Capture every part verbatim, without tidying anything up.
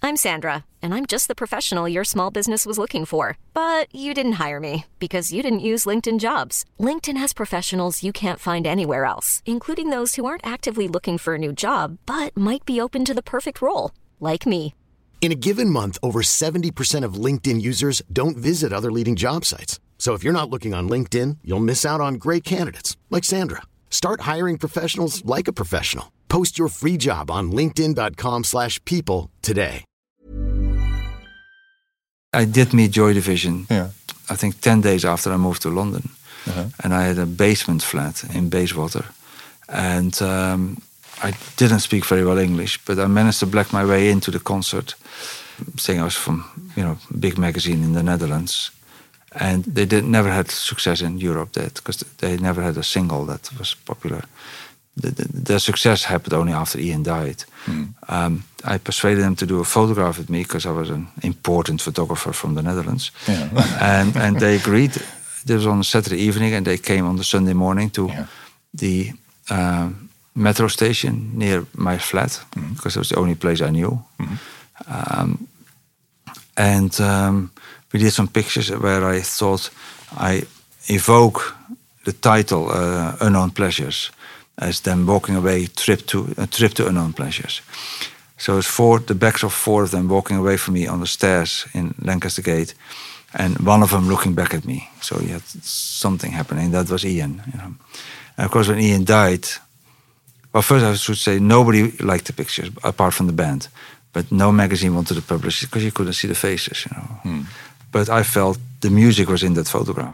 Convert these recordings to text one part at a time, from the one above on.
I'm Sandra, and I'm just the professional your small business was looking for. But you didn't hire me because you didn't use LinkedIn Jobs. LinkedIn has professionals you can't find anywhere else, including those who aren't actively looking for a new job, but might be open to the perfect role, like me. In a given month, over seventy percent of LinkedIn users don't visit other leading job sites. So if you're not looking on LinkedIn, you'll miss out on great candidates like Sandra. Start hiring professionals like a professional. Post your free job on linkedin dot com slash people today. I did meet Joy Division, yeah. I think ten days after I moved to London. Uh-huh. And I had a basement flat in Bayswater. And um, I didn't speak very well English, but I managed to black my way into the concert, saying I was from, you know, a big magazine in the Netherlands. And they did never had success in Europe that because they never had a single that was popular. The, the, their success happened only after Ian died. Mm. Um, I persuaded them to do a photograph with me because I was an important photographer from the Netherlands. Yeah. and and they agreed. This was on a Saturday evening, and they came on the Sunday morning to yeah. the uh, metro station near my flat mm. because it was the only place I knew. Mm. Um, and um, we did some pictures where I thought I evoke the title uh, Unknown Pleasures as them walking away, trip to a trip to unknown pleasures. So it's four, the backs of four of them walking away from me on the stairs in Lancaster Gate, and one of them looking back at me. So you had something happening. That was Ian. You know. And of course, when Ian died, well, first I should say nobody liked the pictures apart from the band, but no magazine wanted to publish it because you couldn't see the faces. You know. Hmm. But I felt the music was in that photograph.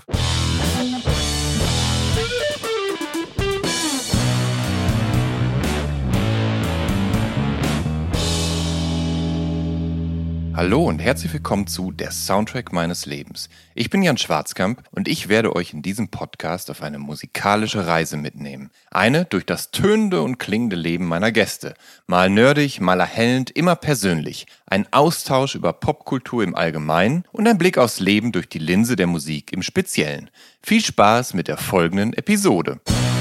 Hallo und herzlich willkommen zu Der Soundtrack meines Lebens. Ich bin Jan Schwarzkamp und ich werde euch in diesem Podcast auf eine musikalische Reise mitnehmen. Eine durch das tönende und klingende Leben meiner Gäste. Mal nerdig, mal erhellend, immer persönlich. Ein Austausch über Popkultur im Allgemeinen und ein Blick aufs Leben durch die Linse der Musik im Speziellen. Viel Spaß mit der folgenden Episode.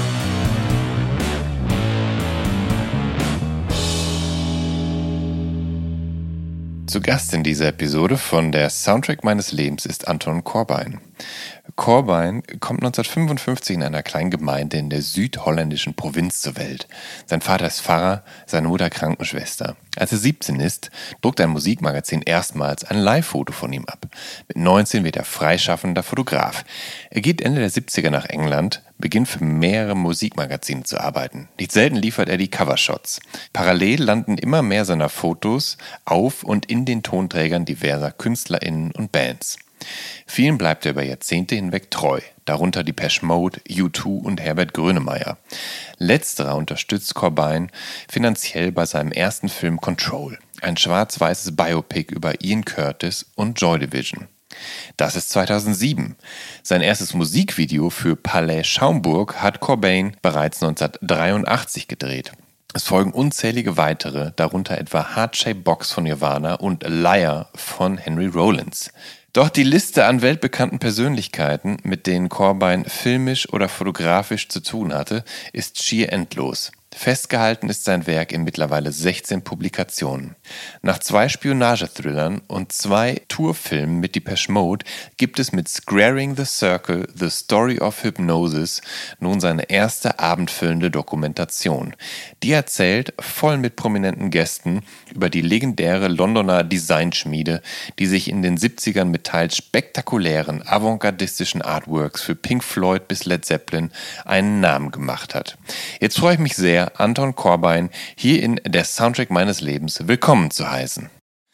Zu Gast in dieser Episode von Der Soundtrack meines Lebens ist Anton Corbijn. Corbijn kommt neunzehnhundertfünfundfünfzig in einer kleinen Gemeinde in der südholländischen Provinz zur Welt. Sein Vater ist Pfarrer, seine Mutter Krankenschwester. Als er siebzehn ist, druckt ein Musikmagazin erstmals ein Live-Foto von ihm ab. Mit neunzehn wird er freischaffender Fotograf. Er geht Ende der siebziger nach England, beginnt für mehrere Musikmagazine zu arbeiten. Nicht selten liefert er die Covershots. Parallel landen immer mehr seiner Fotos auf und in den Tonträgern diverser KünstlerInnen und Bands. Vielen bleibt er über Jahrzehnte hinweg treu, darunter Depeche Mode, U zwei und Herbert Grönemeyer. Letzterer unterstützt Corbijn finanziell bei seinem ersten Film Control, ein schwarz-weißes Biopic über Ian Curtis und Joy Division. Das ist zweitausendsieben. Sein erstes Musikvideo für Palais Schaumburg hat Corbijn bereits neunzehnhundertdreiundachtzig gedreht. Es folgen unzählige weitere, darunter etwa Heart-Shaped Box von Nirvana und Liar von Henry Rollins. Doch die Liste an weltbekannten Persönlichkeiten, mit denen Corbijn filmisch oder fotografisch zu tun hatte, ist schier endlos. Festgehalten ist sein Werk in mittlerweile sechzehn Publikationen. Nach zwei Spionagethrillern und zwei Tourfilmen mit Depeche Mode gibt es mit Squaring the Circle, The Story of Hypnosis nun seine erste abendfüllende Dokumentation. Die erzählt, voll mit prominenten Gästen, über die legendäre Londoner Designschmiede, die sich in den siebzigern mit teils spektakulären, avantgardistischen Artworks für Pink Floyd bis Led Zeppelin einen Namen gemacht hat. Jetzt freue ich mich sehr, Anton Corbijn hier in Der Soundtrack meines Lebens willkommen zu heißen.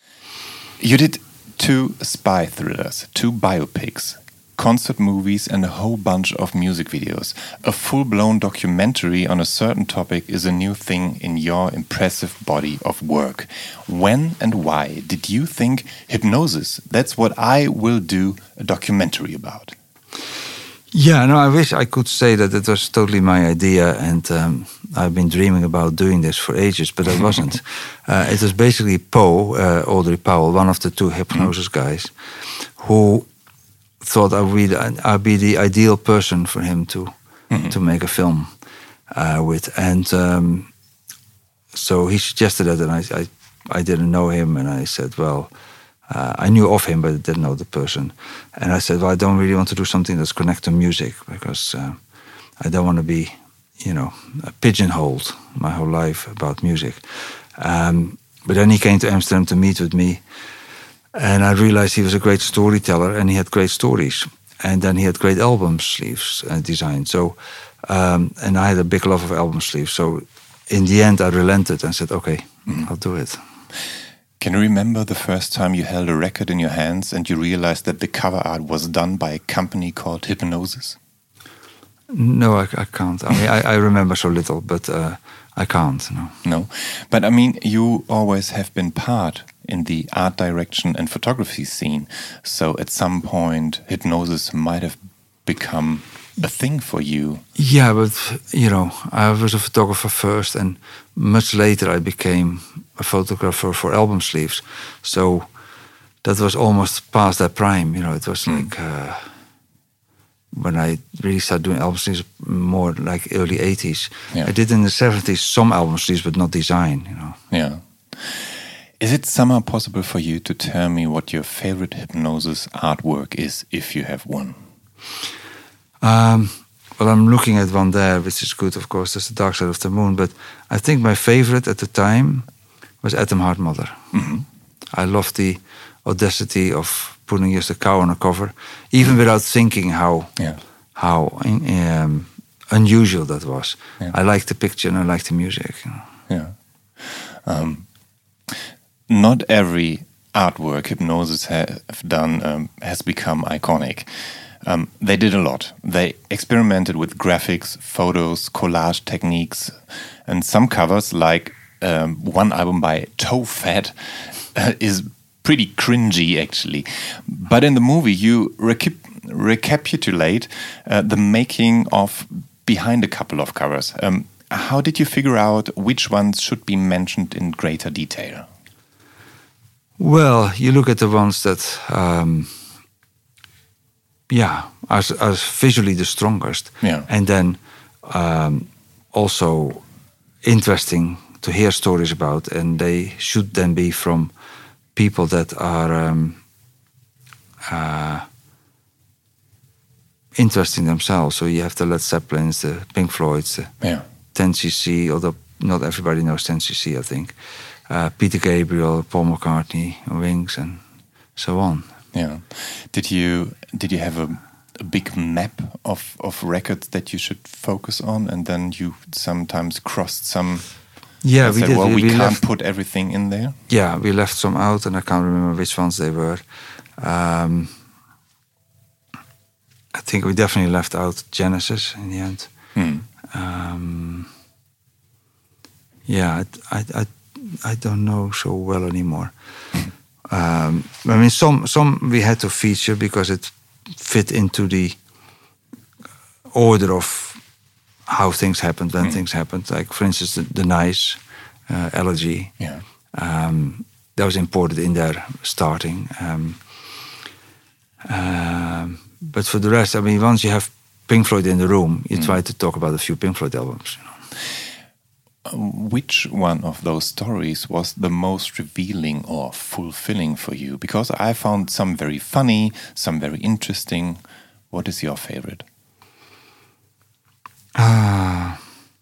You did two spy thrillers, two biopics, concert movies and a whole bunch of music videos. A full-blown documentary on a certain topic is a new thing in your impressive body of work. When and why did you think hypnosis, that's what I will do a documentary about? Yeah, no, I wish I could say that it was totally my idea and um, I've been dreaming about doing this for ages, but I wasn't. uh, it was basically Poe, uh, Audrey Powell, one of the two hypnosis guys, who thought I would be the, I'd be the ideal person for him to mm-hmm. to make a film uh, with. And um, so he suggested that, and I, I I didn't know him, and I said, well, uh, I knew of him, but I didn't know the person. And I said, well, I don't really want to do something that's connected to music, because uh, I don't want to be, you know, pigeonholed my whole life about music. Um, but then he came to Amsterdam to meet with me, and I realized he was a great storyteller, and he had great stories. And then he had great album sleeves uh, designed. So, um, and I had a big love of album sleeves. So in the end, I relented and said, okay, mm. I'll do it. Can you remember the first time you held a record in your hands and you realized that the cover art was done by a company called Hipgnosis? No, I, I can't. I mean, I, I remember so little, but uh, I can't, no. No, but I mean, you always have been part in the art direction and photography scene. So at some point, Hipgnosis might have become a thing for you. Yeah, but, you know, I was a photographer first, and much later I became a photographer for album sleeves. So that was almost past that prime, you know. It was mm. like... Uh, when I really started doing album sleeves, more like early eighties. Yeah. I did in the seventies some album sleeves, but not design, you know. Yeah. Is it somehow possible for you to tell me what your favorite Hipgnosis artwork is, if you have one? Um, well, I'm looking at one there, which is good, of course. That's The Dark Side of the Moon. But I think my favorite at the time was Atom Heart Mother. Mm-hmm. I loved the audacity of putting just a cow on a cover, even without thinking how yeah. how um, unusual that was. Yeah. I liked the picture and I liked the music. You know. Yeah. Um, not every artwork Hipgnosis have done um, has become iconic. Um, they did a lot. They experimented with graphics, photos, collage techniques, and some covers, like um, one album by Toe Fat, uh, is pretty cringy, actually. But in the movie, you recap recapitulate uh, the making of behind a couple of covers. Um, how did you figure out which ones should be mentioned in greater detail? Well, you look at the ones that, um, yeah, are, are visually the strongest. Yeah. And then um, also interesting to hear stories about, and they should then be from people that are um, uh, interesting themselves. So you have the Led Zeppelins, the Pink Floyds, the yeah. ten C C, although not everybody knows ten C C, I think. Uh, Peter Gabriel, Paul McCartney, Wings, and so on. Yeah. Did you did you have a, a big map of, of records that you should focus on, and then you sometimes crossed some... Yeah, we said, did. Well, we, we can't left, put everything in there. Yeah, we left some out, and I can't remember which ones they were. Um, I think we definitely left out Genesis in the end. Hmm. Um, yeah, I, I, I, I don't know so well anymore. um, I mean, some some we had to feature because it fit into the order of how things happened, when mm. things happened. Like, for instance, the, the Nice uh, Elegy. Yeah. Um, that was imported in there starting. Um, um, but for the rest, I mean, once you have Pink Floyd in the room, you mm. try to talk about a few Pink Floyd albums. You know. Which one of those stories was the most revealing or fulfilling for you? Because I found some very funny, some very interesting. What is your favorite? Ah,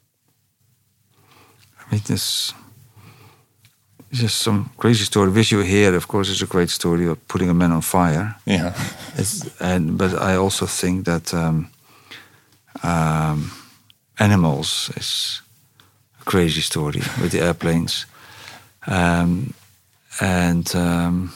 I mean, this just some crazy story. Wish You Were Here, of course, is a great story of putting a man on fire. Yeah, it's, and but I also think that um, um, Animals is a crazy story with the airplanes, um, and um,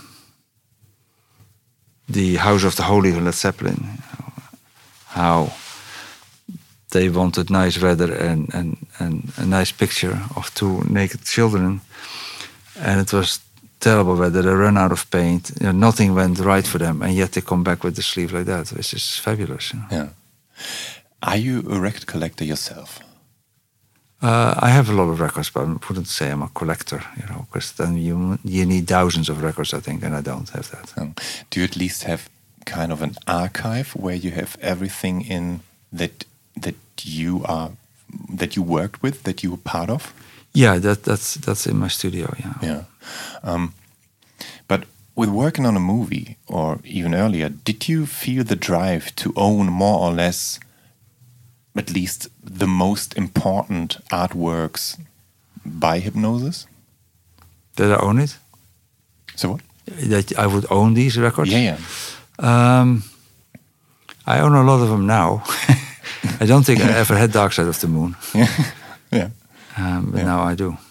the House of the Holy of Led Zeppelin. You know, how they wanted nice weather and, and, and a nice picture of two naked children. And it was terrible weather. They ran out of paint. You know, nothing went right for them. And yet they come back with the sleeve like that, which is fabulous. You know? Yeah. Are you a record collector yourself? Uh, I have a lot of records, but I wouldn't say I'm a collector, you know, because then you, you need thousands of records, I think, and I don't have that. Um, do you at least have kind of an archive where you have everything in that that you are that you worked with, that you were part of? Yeah, that that's that's in my studio. Yeah. Yeah. Um, but with working on a movie, or even earlier, did you feel the drive to own more or less, at least the most important artworks by Hipgnosis? Did I own it? So what? That I would own these records? Yeah, yeah. Um, I own a lot of them now. I don't think I ever had Dark Side of the Moon. Yeah, yeah. Um, but yeah. now I do.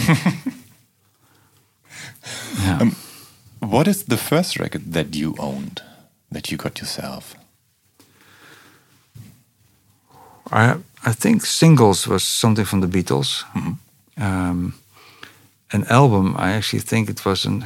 Yeah. Um, what is the first record that you owned, that you got yourself? I I think singles was something from the Beatles. Mm-hmm. Um, an album, I actually think it was an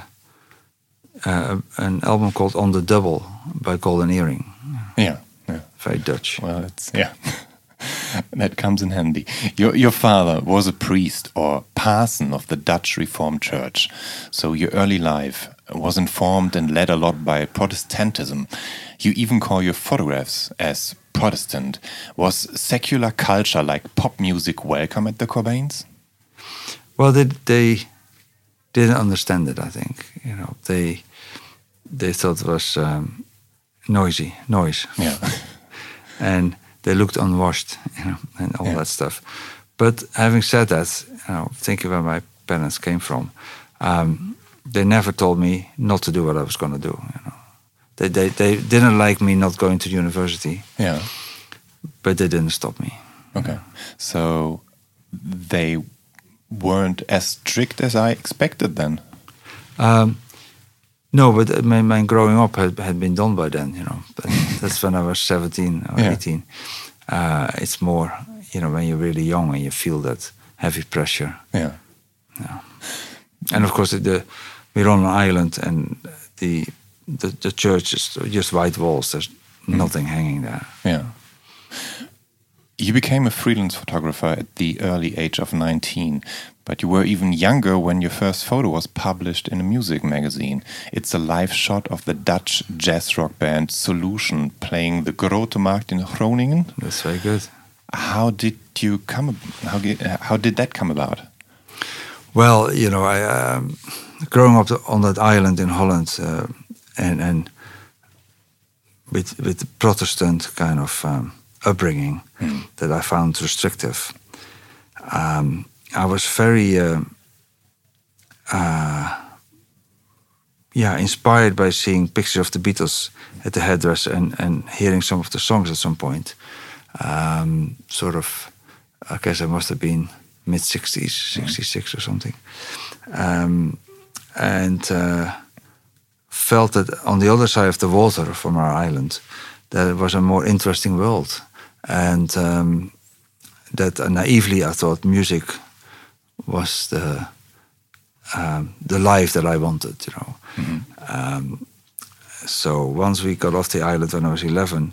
uh, an album called On the Double by Golden Earring. Yeah, yeah. Very Dutch. Well, it's yeah. That comes in handy. Your your father was a priest or parson of the Dutch Reformed Church, so your early life was informed and led a lot by Protestantism. You even call your photographs as Protestant. Was secular culture like pop music welcome at the Corbains? Well, they they didn't understand it. I think you know they they thought it was um, noisy noise. Yeah, and they looked unwashed, you know, and all yeah. that stuff. But having said that, you know, thinking where my parents came from, um, they never told me not to do what I was going to do. You know, they, they they didn't like me not going to university. Yeah, but they didn't stop me. Okay, so they weren't as strict as I expected then. Um, no, but my, my growing up had, had been done by then. You know, but that's when I was seventeen or yeah. eighteen. Uh, it's more, you know, when you're really young and you feel that heavy pressure. Yeah. Yeah. And of course, the, we're on an island, and the the, the church is just white walls. There's mm. nothing hanging there. Yeah. You became a freelance photographer at the early age of nineteen, but you were even younger when your first photo was published in a music magazine. It's a live shot of the Dutch jazz rock band Solution playing the Grote Markt in Groningen. That's very good. How did you come? How how did that come about? Well, you know, I um, growing up on that island in Holland, uh, and and with with the Protestant kind of um, upbringing mm. that I found restrictive. Um, I was very, uh, uh, yeah, inspired by seeing pictures of the Beatles at the hairdresser and, and hearing some of the songs at some point. Um, sort of, I guess I must have been mid-sixties, sixty-six mm. or something. Um, and uh, felt that on the other side of the water from our island, there was a more interesting world. And um, that uh, naively I thought music was the um, the life that I wanted, you know. Mm-hmm. Um, so once we got off the island when I was eleven,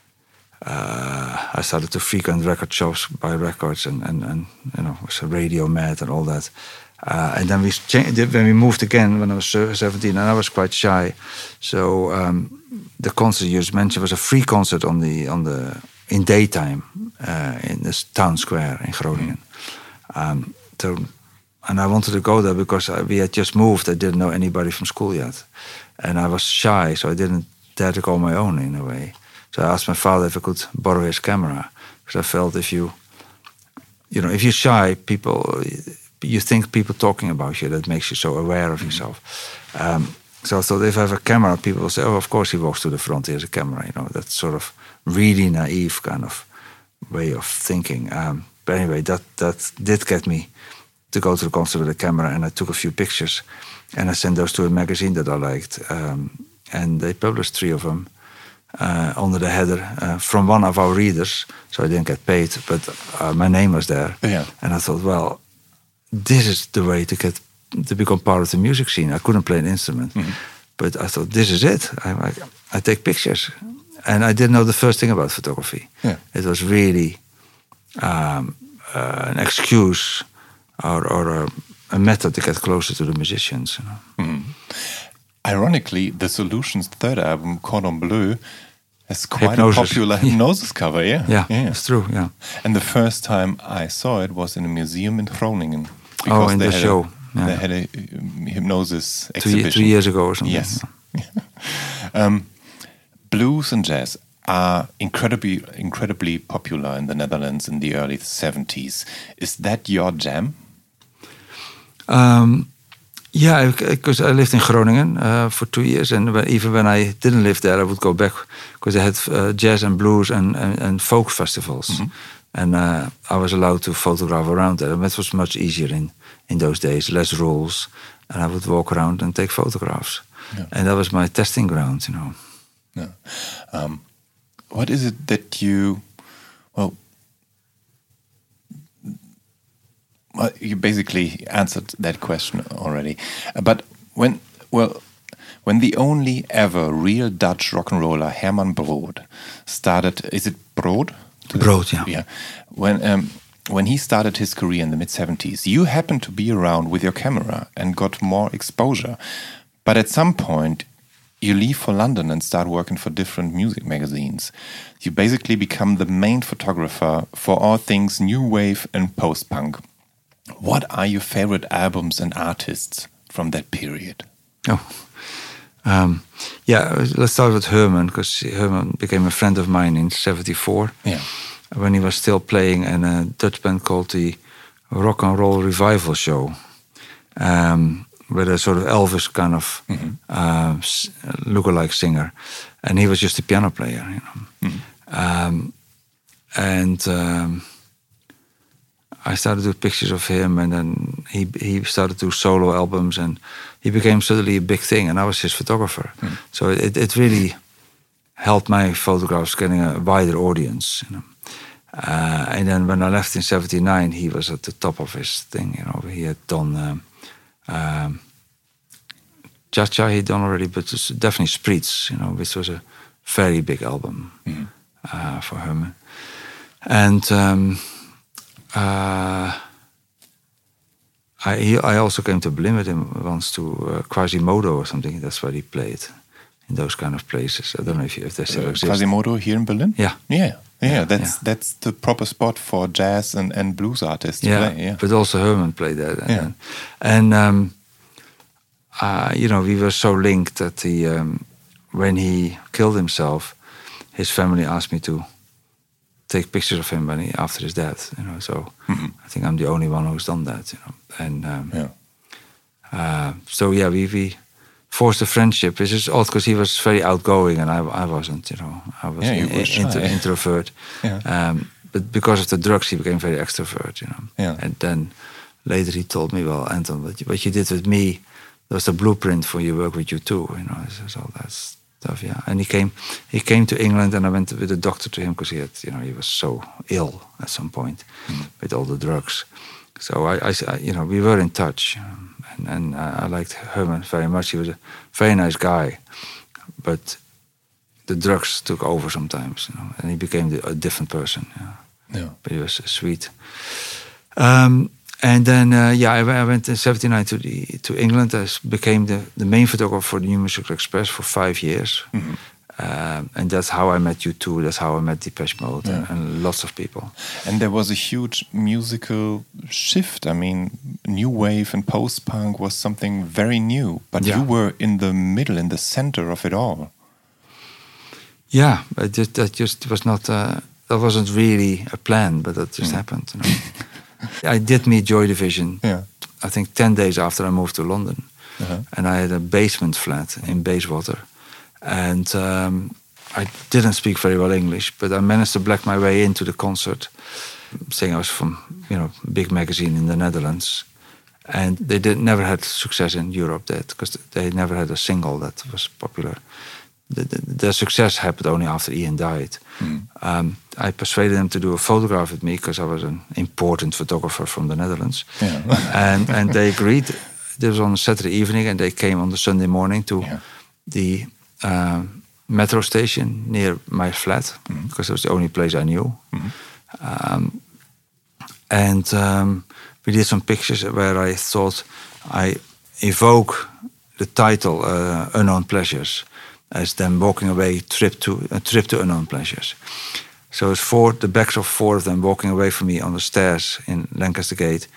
uh, I started to frequent record shops, buy records, and, and, and you know, was a radio mad and all that. Uh, and then we changed, when we moved again when I was seventeen, and I was quite shy. So um, the concert you just mentioned was a free concert on the on the in daytime uh, in this town square in Groningen. Um, so, and I wanted to go there because I, we had just moved. I didn't know anybody from school yet, and I was shy, so I didn't dare to go on my own in a way. So I asked my father if I could borrow his camera, because I felt if you, you know, if you're shy, people, you think people talking about you, that makes you so aware of yourself. Um, so I thought if I have a camera, people will say, "Oh, of course he walks to the front. He has a camera." You know, that's sort of really naive kind of way of thinking. Um, but anyway, that that did get me to go to the concert with a camera, and I took a few pictures, and I sent those to a magazine that I liked, um, and they published three of them uh, under the header uh, from one of our readers. So I didn't get paid, but uh, my name was there, yeah. And I thought, well, this is the way to get to become part of the music scene. I couldn't play an instrument, mm-hmm. but I thought, this is it. I, I, I take pictures. And I didn't know the first thing about photography. Yeah. It was really um, uh, an excuse or, or a, a method to get closer to the musicians. You know? Mm. Ironically, the Solutions' third album, Cordon Bleu, has quite Hipgnosis. a popular Hipgnosis cover. Yeah. yeah, yeah, it's true. Yeah. And the first time I saw it was in a museum in Groningen. Oh, in the show. A, Yeah. They had a um, hypnosis exhibition. Two, two years ago or something. Yes. um, blues and jazz are incredibly, incredibly popular in the Netherlands in the early seventies. Is that your jam? Um, yeah, because I lived in Groningen uh, for two years, and even when I didn't live there, I would go back because they had uh, jazz and blues and, and, and folk festivals. Mm-hmm. And uh, I was allowed to photograph around there. And it was much easier in, in those days, less rules. And I would walk around and take photographs. Yeah. And that was my testing ground, you know. Yeah. Um, what is it that you, well, well, you basically answered that question already. But when, well, when the only ever real Dutch rock and roller Herman Brood started, is it Brood? Brood, yeah. Yeah. When um, when he started his career in the mid seventies, you happened to be around with your camera and got more exposure. But at some point, you leave for London and start working for different music magazines. You basically become the main photographer for all things new wave and post-punk. What are your favorite albums and artists from that period? Oh, um, yeah, let's start with Herman, because Herman became a friend of mine in seventy-four. Yeah. When he was still playing in a Dutch band called the Rock and Roll Revival Show, um, with a sort of Elvis kind of mm-hmm. uh, lookalike singer. And he was just a piano player, you know. Mm-hmm. Um, and um, I started to do pictures of him, and then he he started to do solo albums, and he became suddenly a big thing, and I was his photographer. Mm-hmm. So it, it really helped my photographs getting a wider audience, you know. Uh, and then when I left in seventy-nine, he was at the top of his thing, you know. He had done um, um, Cha-Cha he'd done already, but it's definitely Spritz, you know, which was a very big album mm-hmm. uh, for him. And um, uh, I he, I also came to Berlin with him once to uh, Quasimodo or something. That's where he played, in those kind of places. I don't know if, you, if they still uh, exist. Quasimodo here in Berlin? Yeah. Yeah. Yeah, that's yeah. that's the proper spot for jazz and, and blues artists to yeah, play. Yeah, but also Herman played there. Yeah. And, and um, uh, you know, we were so linked that he, um, when he killed himself, his family asked me to take pictures of him when he, after his death. You know, so mm-hmm. I think I'm the only one who's done that. You know, and um, yeah. Uh, so yeah, we we. forced a friendship, which is odd because he was very outgoing and I, I wasn't, you know. I was yeah, an inter, introvert. Yeah. Um, but because of the drugs, he became very extrovert, you know. Yeah. And then later he told me, well, Anton, what you, what you did with me, was the blueprint for your work with you too, you know. So all that stuff, yeah. And he came, he came to England, and I went with a doctor to him because he had, you know, he was so ill at some point mm. with all the drugs. So I, I, you know, we were in touch. Um, And, and uh, I liked Herman very much. He was a very nice guy, but the drugs took over sometimes, you know, and he became the, a different person. Yeah. Yeah. But he was uh, sweet. Um, and then, uh, yeah, I, I went in seventy-nine to the to England. I became the, the main photographer for the New Musical Express for five years. Mm-hmm. Um, and that's how I met U two. That's how I met Depeche Mode yeah. and, and lots of people. And there was a huge musical shift. I mean, new wave and post-punk was something very new, but yeah. you were in the middle, in the center of it all. Yeah, but just, that just was not. Uh, that wasn't really a plan, but that just mm. happened. You know? I did meet Joy Division. Yeah. I think ten days after I moved to London, uh-huh. and I had a basement flat in Bayswater. And um, I didn't speak very well English, but I managed to black my way into the concert, saying I was from, you know, a big magazine in the Netherlands. And they did never had success in Europe that because they never had a single that was popular. The, the, their success happened only after Ian died. Mm. Um, I persuaded them to do a photograph with me because I was an important photographer from the Netherlands. Yeah. and and they agreed. This was on a Saturday evening, and they came on the Sunday morning to yeah. the Uh, metro station near my flat mm-hmm. because it was the only place I knew. Mm-hmm. Um, and um, we did some pictures where I thought I evoke the title uh, Unknown Pleasures as them walking away, trip to a trip to unknown pleasures. So it's four, the backs of four of them walking away from me on the stairs in Lancaster Gate.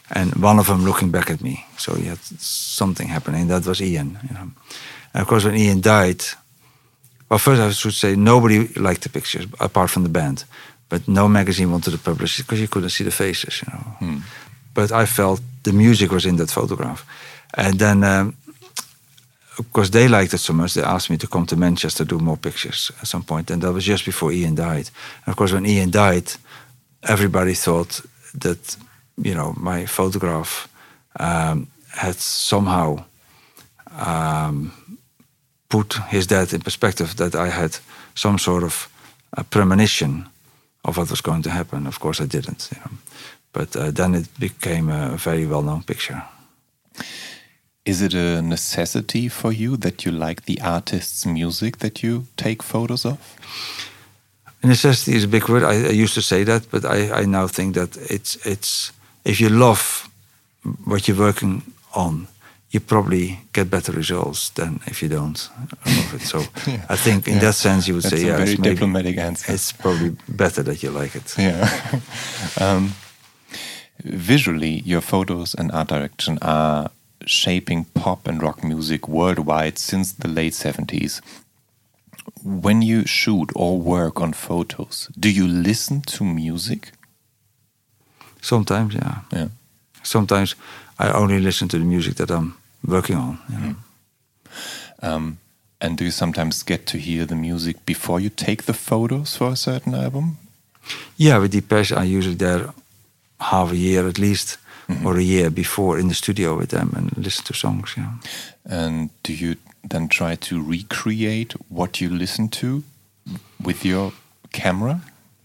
and one of them looking back at me. So he had something happening. That was Ian. You know. And of course, when Ian died, well, first I should say nobody liked the pictures apart from the band, but no magazine wanted to publish it because you couldn't see the faces. You know. Hmm. But I felt the music was in that photograph, and then. Um, Of course, they liked it so much, they asked me to come to Manchester to do more pictures at some point. And that was just before Ian died. And of course, when Ian died, everybody thought that, you know, my photograph um, had somehow um, put his death in perspective, that I had some sort of a premonition of what was going to happen. Of course, I didn't. You know. But uh, then it became a very well-known picture. Is it a necessity for you that you like the artist's music that you take photos of? Necessity is a big word. I, I used to say that, but I, I now think that it's it's if you love what you're working on, you probably get better results than if you don't love it. So yeah. I think in yeah. that sense you would That's say yes. That's a very maybe diplomatic answer. It's probably better that you like it. Yeah. um, visually, your photos and art direction are shaping pop and rock music worldwide since the late seventies. When you shoot or work on photos, do you listen to music? Sometimes, yeah. Yeah. Sometimes I only listen to the music that I'm working on. You know? mm. um, and do you sometimes get to hear the music before you take the photos for a certain album? Yeah, with Depeche, I usually there half a year at least. Mm-hmm. Or a year before in the studio with them and listen to songs. Yeah. And do you then try to recreate what you listen to with your camera?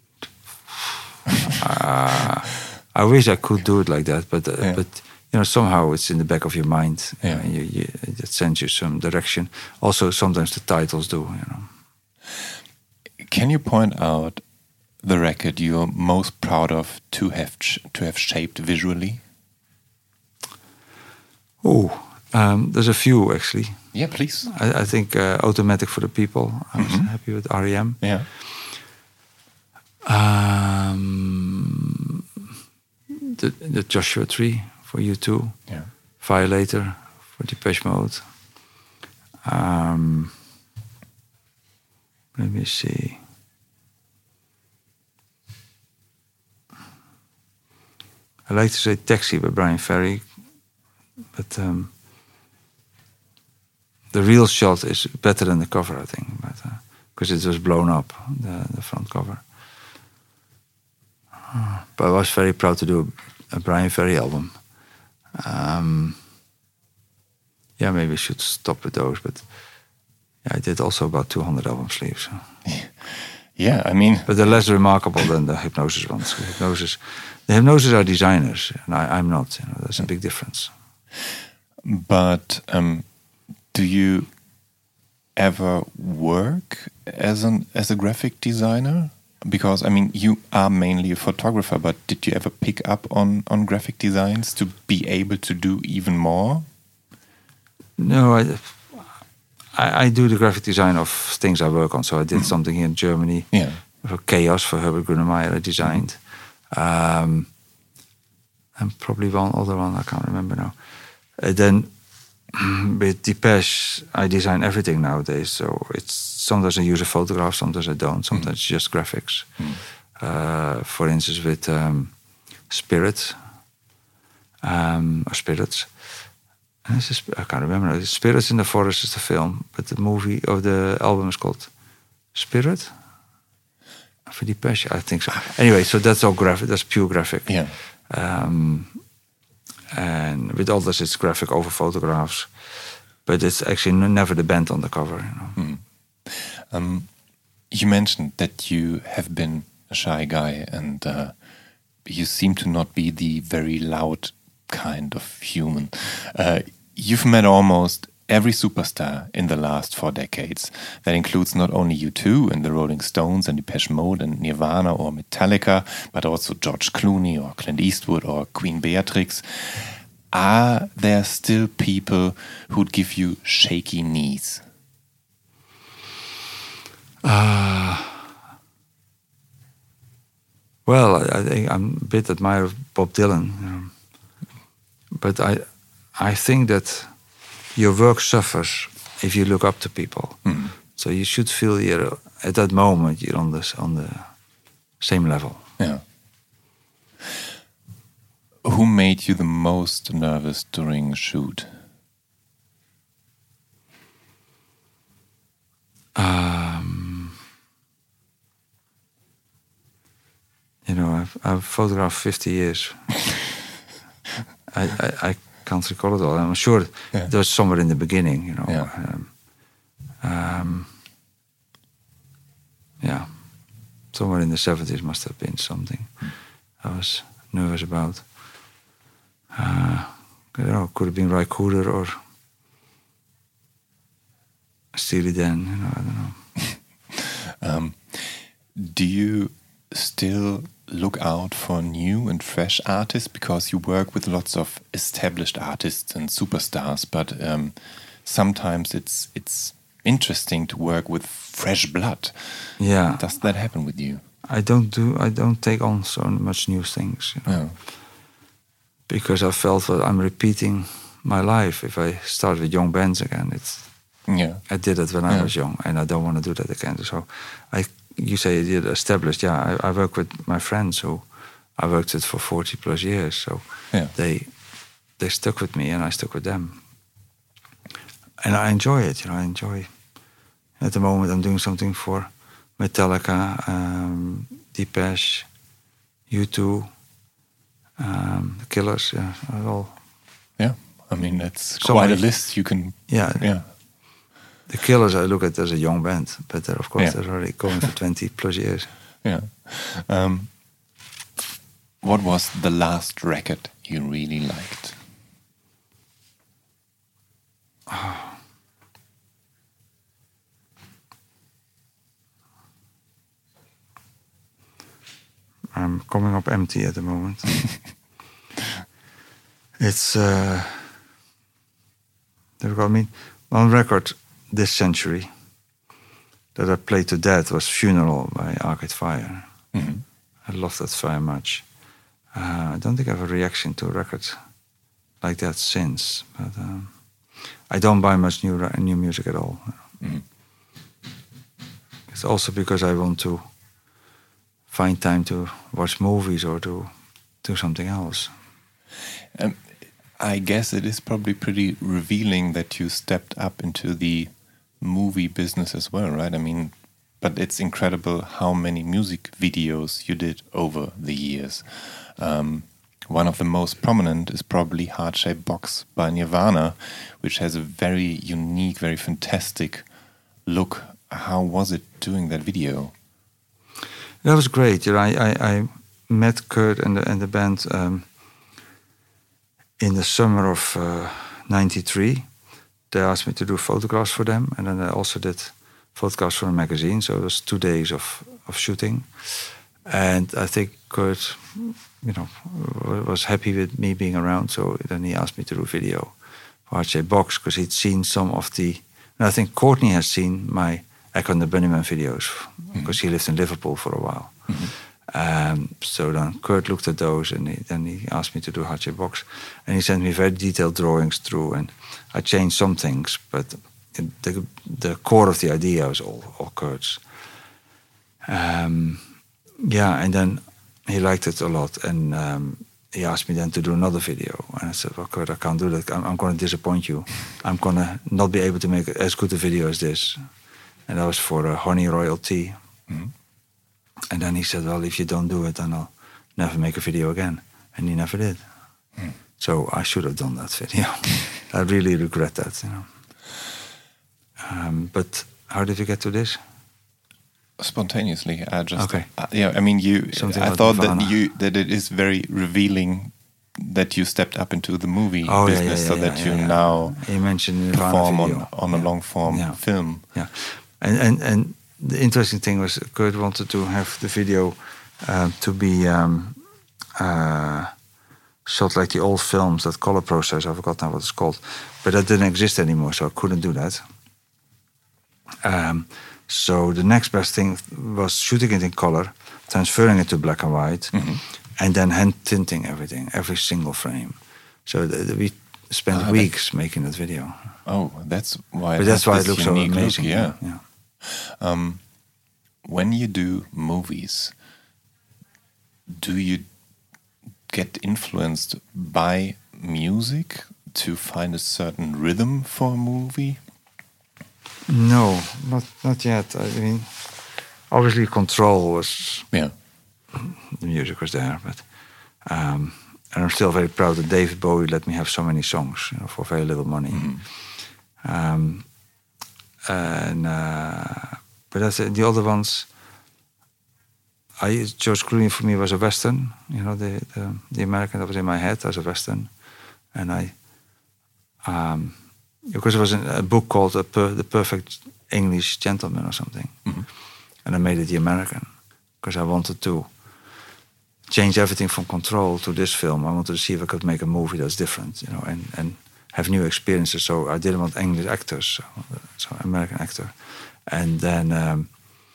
uh, I wish I could do it like that, but uh, yeah. but you know somehow it's in the back of your mind. Yeah. Uh, you, you, it sends you some direction. Also, sometimes the titles do. You know. Can you point out the record you're most proud of to have ch- to have shaped visually? Oh, um, there's a few actually. Yeah, please. I, I think uh, Automatic for the People. I was mm-hmm. happy with R E M. Yeah. Um, the, the Joshua Tree for U two. Yeah. Violator for Depeche Mode. Um, let me see. I like to say Taxi by Brian Ferry. But um, the real shot is better than the cover, I think, because uh, it was blown up, the, the front cover. Uh, but I was very proud to do a, a Brian Ferry album. Um, yeah, maybe I should stop with those, but yeah, I did also about two hundred album sleeves. So. Yeah, I mean... But they're less remarkable than the Hypnosis ones. The Hypnosis, the Hypnosis are designers, and I, I'm not. You know, there's a big difference. But um, do you ever work as an as a graphic designer? Because I mean, you are mainly a photographer, but did you ever pick up on on graphic designs to be able to do even more? No, I I, I do the graphic design of things I work on. So I did mm. something here in Germany. Yeah. For Chaos for Herbert Grönemeyer I designed. Mm. Um, and probably one other one I can't remember now. Uh, then with Depeche, I design everything nowadays. So it's sometimes I use a photograph, sometimes I don't. Sometimes mm. just graphics. Mm. Uh, for instance, with um, Spirit um, or Spirits. And it's just, I can't remember. Spirits in the Forest is the film, but the movie or the album is called Spirit. For Depeche, I think so. Anyway, so that's all graphic. That's pure graphic. Yeah. Um, and with others, it's graphic over photographs, but it's actually never the band on the cover. You know. Mm. Um, you mentioned that you have been a shy guy, and uh, you seem to not be the very loud kind of human. Uh, you've met almost every superstar in the last four decades. That includes not only U two and the Rolling Stones and Depeche Mode and Nirvana or Metallica, but also George Clooney or Clint Eastwood or Queen Beatrix. Are there still people who'd give you shaky knees? Uh, well, I, I think I'm a bit admire of Bob Dylan. You know. but I, I think that your work suffers if you look up to people. Mm. So you should feel you're at that moment you're on this on the same level. Yeah. Who made you the most nervous during a shoot? Um, you know, I've I've photographed fifty years. I, I I can't recall it all. I'm sure yeah. there was somewhere in the beginning. You know. Yeah. Um, um, yeah. Somewhere in the seventies must have been something I was nervous about. Uh, I don't know, could have been Ry Cooder or Steely Dan, you know, I don't know. um, do you still look out for new and fresh artists? Because you work with lots of established artists and superstars, but um, sometimes it's it's interesting to work with fresh blood. Yeah. Does that happen with you? I don't do. I don't take on so much new things. You know? No. Because I felt that I'm repeating my life. If I start with young bands again, it's yeah. I did it when yeah. I was young, and I don't want to do that again. So, I you say you're established. Yeah, I, I work with my friends who I worked with for forty plus years. So yeah. they they stuck with me, and I stuck with them, and I enjoy it. You know, I enjoy. At the moment, I'm doing something for Metallica, um, Depeche, U two. Um, the Killers, yeah, all. Yeah, I mean that's so quite many, a list. You can, yeah, yeah. The Killers I look at as a young band, but they're, of course yeah. they're already going for twenty plus years. Yeah. Um, what was the last record you really liked? Oh. I'm coming up empty at the moment. It's uh, difficult. I mean, one record this century that I played to death was "Funeral" by Arcade Fire. Mm-hmm. I love that very much. Uh, I don't think I have a reaction to a record like that since, but um, I don't buy much new new music at all. Mm-hmm. It's also because I want to find time to watch movies or to do something else. Um, I guess it is probably pretty revealing that you stepped up into the movie business as well, right? I mean, but it's incredible how many music videos you did over the years. Um, one of the most prominent is probably Heart Shaped Box by Nirvana, which has a very unique, very fantastic look. How was it doing that video? That was great. You know, I, I, I met Kurt and the, and the band um, in the summer of ninety-three. They asked me to do photographs for them, and then I also did photographs for a magazine. So it was two days of, of shooting. And I think Kurt, you know, was happy with me being around. So then he asked me to do video for Heart Shaped Box, because he'd seen some of the... And I think Courtney has seen my Echo and the Bunnymen videos, because mm-hmm. he lived in Liverpool for a while. Mm-hmm. Um, so then Kurt looked at those, and he, then he asked me to do Heart Shaped Box. And he sent me very detailed drawings through, and I changed some things, but the, the core of the idea was all, all Kurt's. Um, yeah, and then he liked it a lot, and um, he asked me then to do another video. And I said, well, Kurt, I can't do that. I'm, I'm going to disappoint you. I'm going to not be able to make as good a video as this. And that was for uh, Honey Royal Tea. Mm-hmm. And then he said, well, if you don't do it, then I'll never make a video again. And he never did. Mm. So I should have done that video. I really regret that, you know. Um, but how did you get to this? Spontaneously, I just okay. Uh, yeah. I mean, you. Something I thought Nirvana. that you that it is very revealing that you stepped up into the movie oh, business, yeah, yeah, so yeah, that yeah, you yeah. now you mentioned Nirvana perform video. on on yeah. a long form yeah. film. Yeah, and and and the interesting thing was Kurt wanted to have the video uh, to be um, uh, shot like the old films, that color process. I forgot now what it's called, but that didn't exist anymore, so I couldn't do that. Um, so the next best thing was shooting it in color, transferring it to black and white, mm-hmm. and then hand tinting everything, every single frame. So the, the, we spent ah, weeks that, making that video. Oh, that's why. But it that's why it this looks so amazing. Look, yeah. yeah. Um, when you do movies, do you get influenced by music to find a certain rhythm for a movie? No, not not yet. I mean, obviously, Control was yeah. The music was there, but um, and I'm still very proud that David Bowie let me have so many songs, you know, for very little money. Mm-hmm. Um, and uh, but that's it. The other ones. I George Clooney for me was a Western, you know, the the, the American that was in my head as a Western, and I. Um, Because there was a, a book called a per, The Perfect English Gentleman or something. Mm-hmm. And I made it the American. Because I wanted to change everything from Control to this film. I wanted to see if I could make a movie that's different, you know, and, and have new experiences. So I didn't want English actors, so, so American actor. And then um,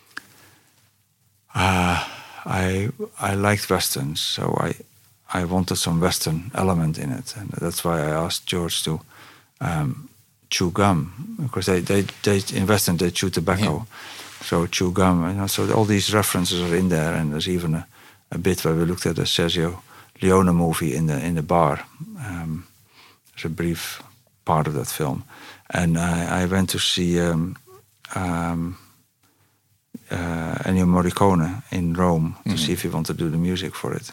uh, I I liked Westerns, so I, I wanted some Western element in it. And that's why I asked George to... Um, chew gum, because they, they, they in Western they chew tobacco, yeah. So chew gum, you know. So all these references are in there, and there's even a, a bit where we looked at a Sergio Leone movie in the in the bar. Um, there's a brief part of that film, and I, I went to see um, um, uh, Ennio Morricone in Rome to mm-hmm. see if he wanted to do the music for it,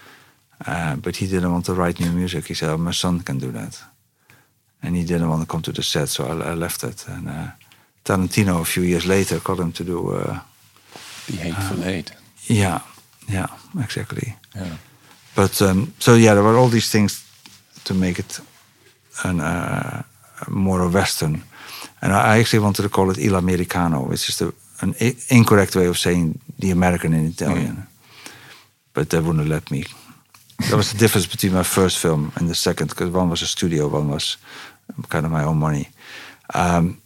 uh, but he didn't want to write new music. He said, oh, "My son can do that." And he didn't want to come to the set, so I, I left it. And uh, Tarantino, a few years later, got him to do... Uh, The Hateful uh, Eight. Yeah, yeah, exactly. Yeah. But, um, so yeah, there were all these things to make it an, uh, more a Western. And I actually wanted to call it Il Americano, which is the, an I- incorrect way of saying the American in Italian. Mm. But they wouldn't let me. That was the difference between my first film and the second, because one was a studio, one was kind of my own money. Um,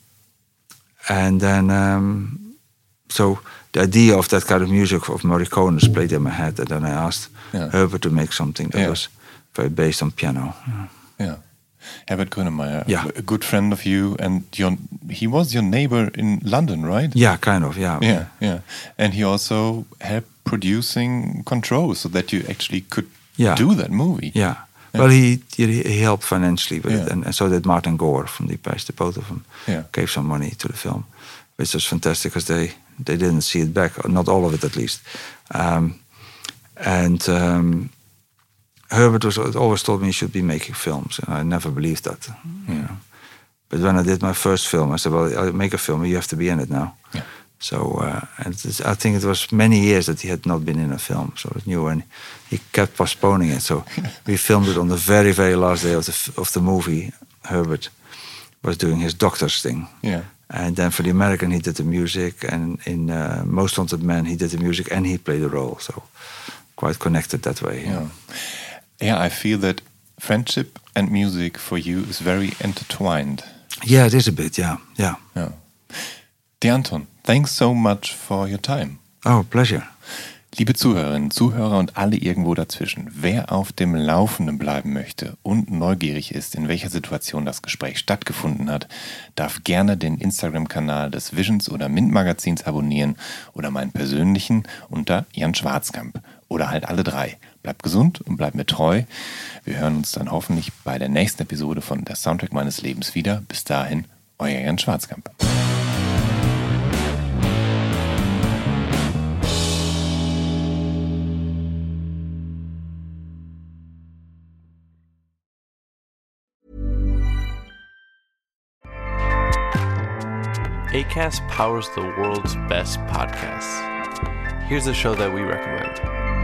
and then, um, so the idea of that kind of music of Morricone's played in my head, and then I asked yeah. Herbert to make something that yeah. was very based on piano. Yeah. yeah. Herbert Grönemeyer, yeah. a good friend of you, and your, he was your neighbor in London, right? Yeah, kind of, yeah. Yeah, yeah. And he also helped producing Control, so that you actually could Yeah. do that movie. Yeah. yeah. Well, he, he he helped financially with yeah. it, and, and so did Martin Gore from the Past. Both of them yeah. gave some money to the film, which was fantastic because they, they didn't see it back, not all of it at least. Um, and um, Herbert was always told me he should be making films, and I never believed that. Mm. You know. But when I did my first film, I said, "Well, I'll make a film. You have to be in it now." Yeah. So uh, and I think it was many years that he had not been in a film, so it was new, and he kept postponing it. So we filmed it on the very, very last day of the of the movie. Herbert was doing his doctor's thing, yeah. And then for the American, he did the music, and in uh, Most Wanted Man, he did the music and he played the role. So quite connected that way. Yeah, yeah. yeah I feel that friendship and music for you is very intertwined. Yeah, it is a bit. Yeah, yeah. Yeah. Dear Anton, thanks so much for your time. Oh, pleasure. Liebe Zuhörerinnen, Zuhörer und alle irgendwo dazwischen, wer auf dem Laufenden bleiben möchte und neugierig ist, in welcher Situation das Gespräch stattgefunden hat, darf gerne den Instagram-Kanal des Visions oder Mint-Magazins abonnieren oder meinen persönlichen unter Jan Schwarzkamp. Oder halt alle drei. Bleibt gesund und bleibt mir treu. Wir hören uns dann hoffentlich bei der nächsten Episode von Der Soundtrack meines Lebens wieder. Bis dahin, euer Jan Schwarzkamp. Acast powers the world's best podcasts. Here's a show that we recommend.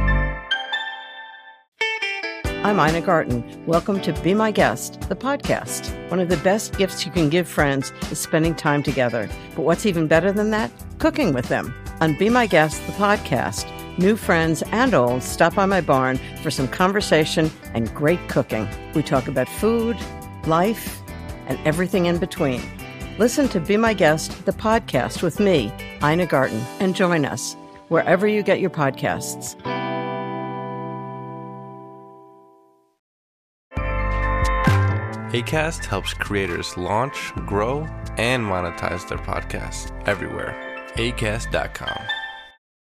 I'm Ina Garten. Welcome to Be My Guest, the podcast. One of the best gifts you can give friends is spending time together. But what's even better than that? Cooking with them. On Be My Guest, the podcast, new friends and old stop by my barn for some conversation and great cooking. We talk about food, life, and everything in between. Listen to Be My Guest, the podcast with me, Ina Garten, and join us wherever you get your podcasts. Acast helps creators launch, grow, and monetize their podcasts everywhere. acast dot com.